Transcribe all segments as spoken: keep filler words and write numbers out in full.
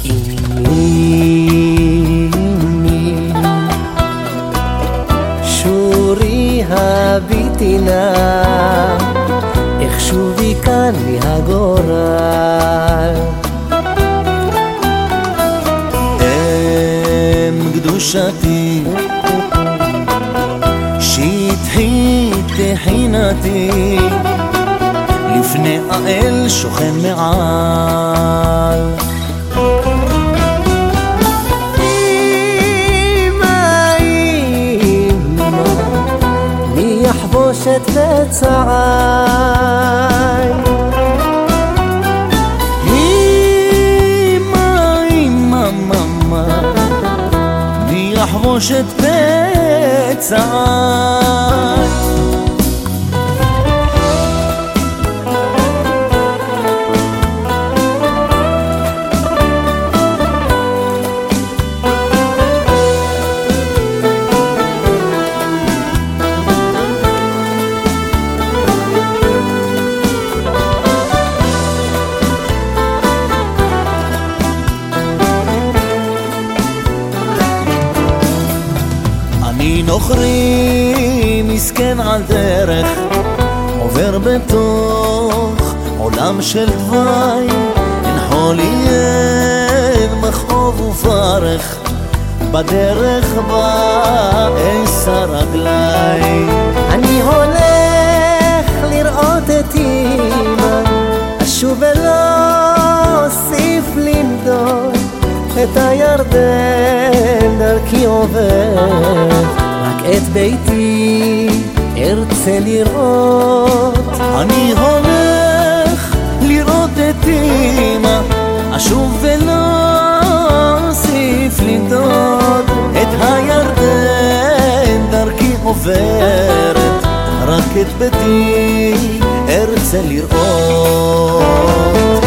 אמי שורי הביטי נא איך שובי כאן לי הגורל אם קדושתי שטחי תחינתי לפני האל שוכן מעל אמא אמא מי יחבוש את פצעי אמא אמא ממה מי יחבוש את פצעי אני נוכרי מסכן על דרך עובר בתוך עולם של דווי אין חולי אין מכאוב ופרך בדרך בה אסע רגלי אני הולך לראות את אמא אשוב ולא אוסיף לנדוד את הירדן דרכי עובר רק את ביתי ארצה לראות אני הולך לראות את אמא אשוב ולא אוסיף לנדוד את הירדן דרכי עוברת רק את ביתי ארצה לראות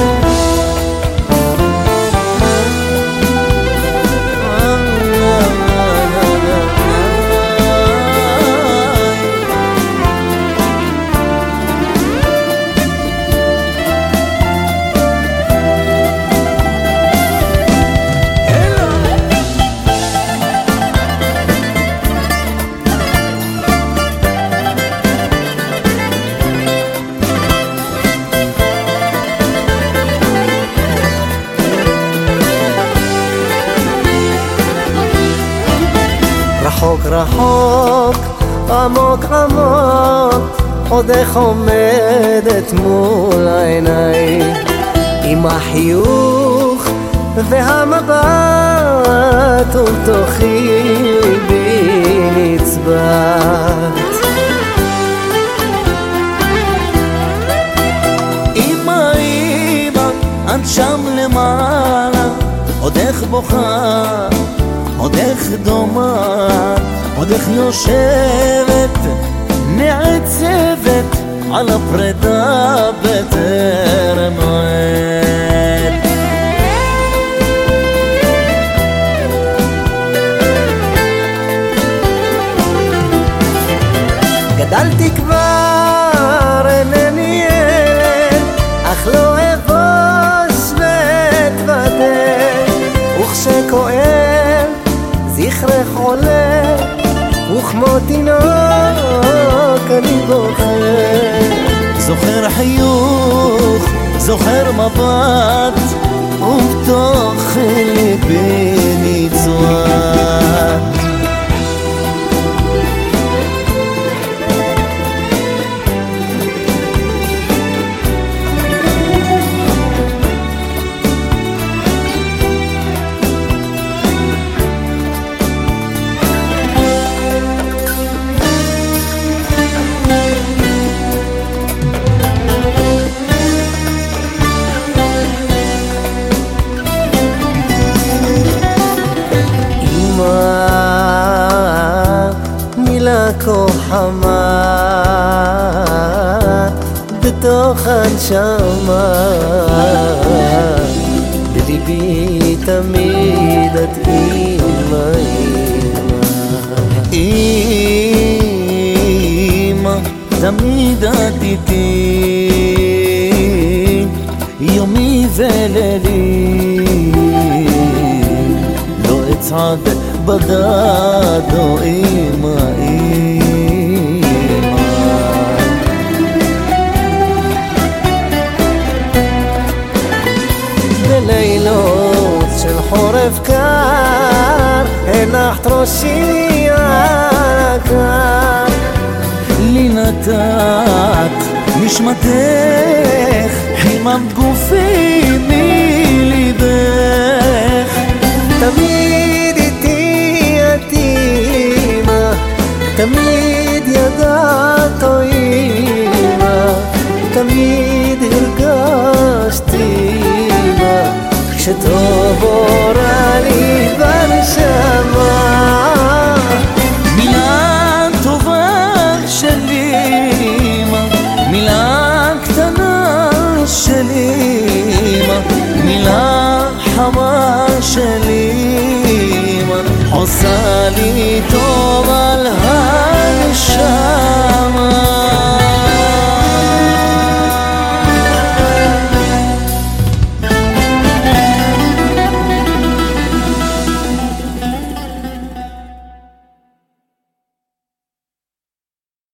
רחוק רחוק, עמוק עמוק, עוד איך עומדת מול העיניים עם החיוך והמבט ובתוכי בי נצבט אמא אמא את שם למעלה עוד איך בוכה עוד איך דומעת, עוד איך יושבת, נעצבת על הפרידה בטרם עת. גדלתי כבר אינני ילד, אך לא אבוש ואתוודה, וכשכואב זכרך עולה, וכמו תינוק אני בוכה. זוכר חיוך, זוכר מבט, ובתוך ליבי נצבט. מילה כה חמה בתוך הנשמה, בליבי תמיד את אמא אמא, תמיד את איתי יומי ולילי. יצעד בדדו אמא אמא. בלילות של חורף קר הנחת ראשי על הקר, לי נתת נשמתך, חיממת גופי מליבך. תמיד איתי את אמא, תמיד ידעת אמא, תמיד הרגשתי אמא, כשטוב אורה לי בנשמה. מילה טובה שלי אמא, מילה קטנה שלי אמא, מילה חמה שלי אמא, עושה לי טוב על הנשמה.